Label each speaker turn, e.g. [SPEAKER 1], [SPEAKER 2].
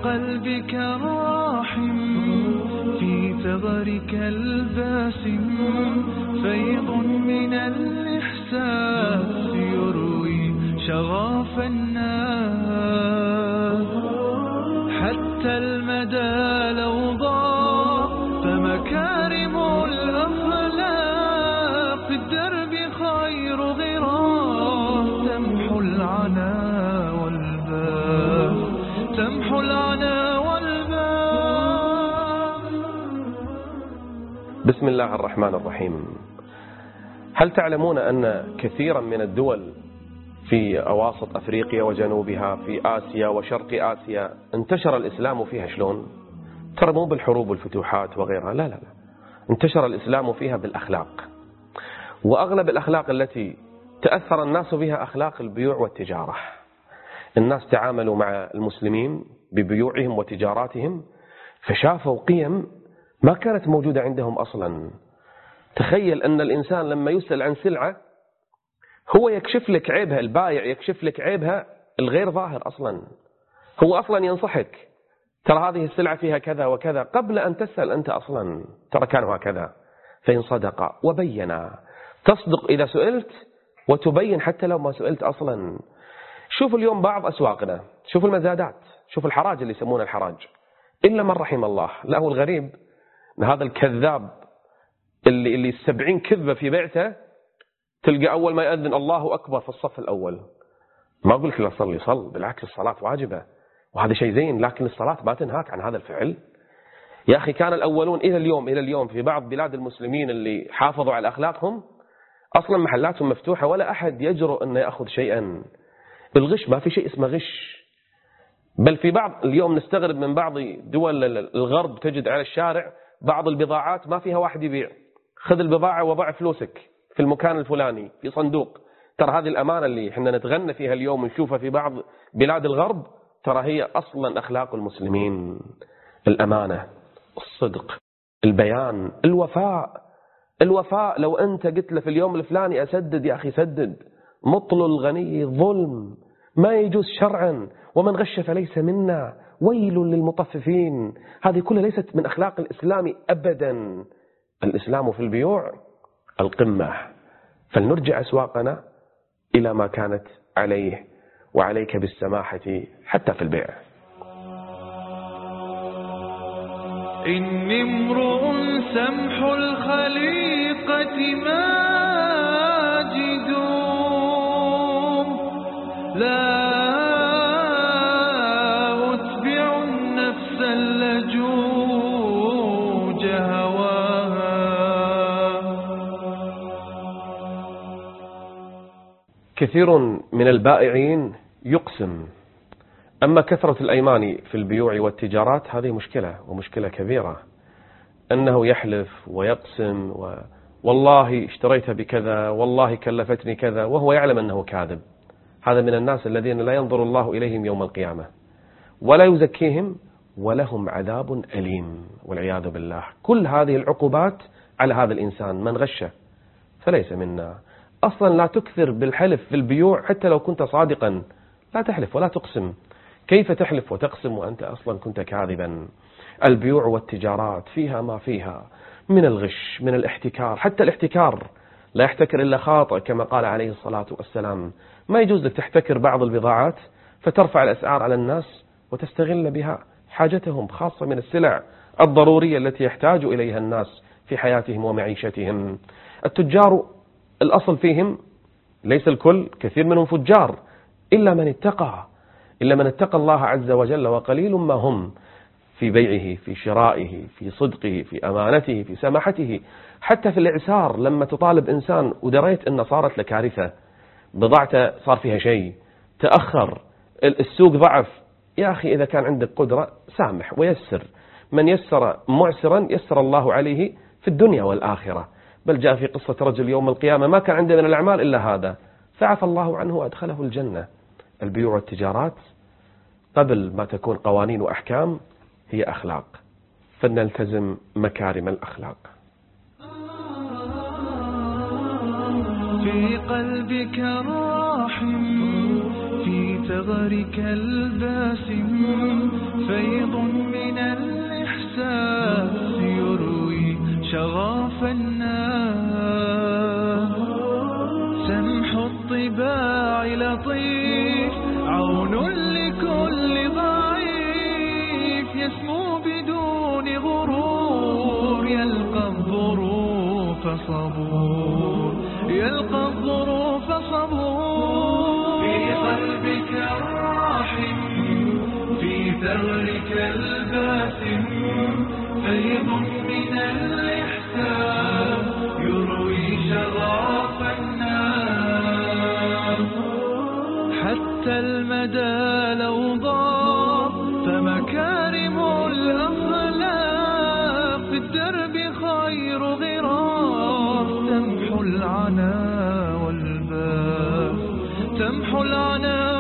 [SPEAKER 1] قلبك الراحم في ثغرك الباسم فيض من الإحساس يروي شغاف الناس حتى المدى لو ضاع فمكارم الأخلاق في الدرب خير غراس تمحو العنا والباس تمحو العنا والباس.
[SPEAKER 2] بسم الله الرحمن الرحيم. هل تعلمون أن كثيرا من الدول في أواسط أفريقيا وجنوبها في آسيا وشرق آسيا انتشر الإسلام فيها شلون؟ ترى مو بالحروب والفتوحات وغيرها، لا لا لا، انتشر الإسلام فيها بالأخلاق. وأغلب الأخلاق التي تأثر الناس بها أخلاق البيوع والتجارة. الناس تعاملوا مع المسلمين ببيوعهم وتجاراتهم فشافوا قيم ما كانت موجودة عندهم أصلا. تخيل أن الإنسان لما يسأل عن سلعة هو يكشف لك عيبها، البائع يكشف لك عيبها الغير ظاهر أصلا. هو أصلا ينصحك ترى هذه السلعة فيها كذا وكذا قبل أن تسأل أنت أصلا ترى كانوا هكذا. فإن صدق وبينا، تصدق إذا سئلت وتبين حتى لو ما سئلت أصلا. شوف اليوم بعض أسواقنا، شوف المزادات، شوف الحراج اللي يسمونه الحراج، إلا من رحم الله. لا، هو الغريب أن هذا الكذاب اللي 70 كذبة في بيعته تلقى أول ما يأذن الله أكبر في الصف الأول. ما أقول لك لا صلي، صل، بالعكس الصلاة واجبة وهذا شيء زين، لكن الصلاة ما تنهاك عن هذا الفعل. يا أخي كان الأولون إلى اليوم في بعض بلاد المسلمين اللي حافظوا على أخلاقهم أصلا محلاتهم مفتوحة ولا أحد يجرؤ أن يأخذ شيئا. الغش ما في شيء اسمه غش، بل في بعض اليوم نستغرب من بعض دول الغرب تجد على الشارع بعض البضاعات ما فيها واحد يبيع، خذ البضاعة وضع فلوسك في المكان الفلاني في صندوق. ترى هذه الأمانة اللي احنا نتغنى فيها اليوم ونشوفها في بعض بلاد الغرب ترى هي أصلا أخلاق المسلمين. الأمانة، الصدق، البيان، الوفاء. لو أنت قلت له في اليوم الفلاني أسدد، يا أخي سدد. مطل الغني ظلم، ما يجوز شرعا، ومن غش فليس منا، ويل للمطففين. هذه كلها ليست من أخلاق الإسلام أبدا. الإسلام في البيوع القمة. فلنرجع أسواقنا إلى ما كانت عليه، وعليك بالسماحة حتى في البيع.
[SPEAKER 1] إني امرؤ سمح الخليقة ماجد لا أتبع النفس اللجوج هواها.
[SPEAKER 2] كثير من البائعين يقسم، أما كثرة الأيمان في البيوع والتجارات هذه مشكلة ومشكلة كبيرة. أنه يحلف ويقسم والله اشتريتها بكذا، والله كلفتني كذا، وهو يعلم أنه كاذب. هذا من الناس الذين لا ينظر الله إليهم يوم القيامة ولا يزكيهم ولهم عذاب أليم والعياذ بالله. كل هذه العقوبات على هذا الإنسان. من غشه فليس منا. أصلا لا تكثر بالحلف في البيوع حتى لو كنت صادقا. لا تحلف ولا تقسم. كيف تحلف وتقسم وأنت أصلا كنت كاذبا؟ البيوع والتجارات فيها ما فيها من الغش، من الاحتكار. حتى الاحتكار لا يحتكر إلا خاطئ كما قال عليه الصلاة والسلام. ما يجوز لك تحتكر بعض البضاعات فترفع الأسعار على الناس وتستغل بها حاجتهم، خاصة من السلع الضرورية التي يحتاج إليها الناس في حياتهم ومعيشتهم. التجار الأصل فيهم ليس الكل، كثير منهم فجار، إلا من اتقى الله عز وجل، وقليل ما هم في بيعه، في شرائه، في صدقه، في أمانته، في سماحته. حتى في الإعسار لما تطالب إنسان ودريت أن صارت لكارثة، بضاعته صار فيها شيء، تأخر، السوق ضعف، يا أخي إذا كان عندك قدرة سامح ويسر. من يسر معسرا يسر الله عليه في الدنيا والآخرة. بل جاء في قصة رجل يوم القيامة ما كان عنده من الأعمال إلا هذا فعفى الله عنه وأدخله الجنة. البيوع والتجارات قبل ما تكون قوانين وأحكام هي أخلاق، فلنلتزم مكارم الأخلاق.
[SPEAKER 1] في قلبك راحم في ثغرك الباسم فيض من الإحساس يروي شغاف الناس. سمح الطباع لطيف عون لكل ضعيف يسمو بدون غرور يلقى الظروف صبور يلقى الظروف صبور. في قلبك الرحم في ثغرك الباسم فيض من الإحساس يروي شغاف الناس. حتى المدى لو ضاق فمكارم الأخلاق في الدرب خير غراس تمحو العنا والباس تمحو العنا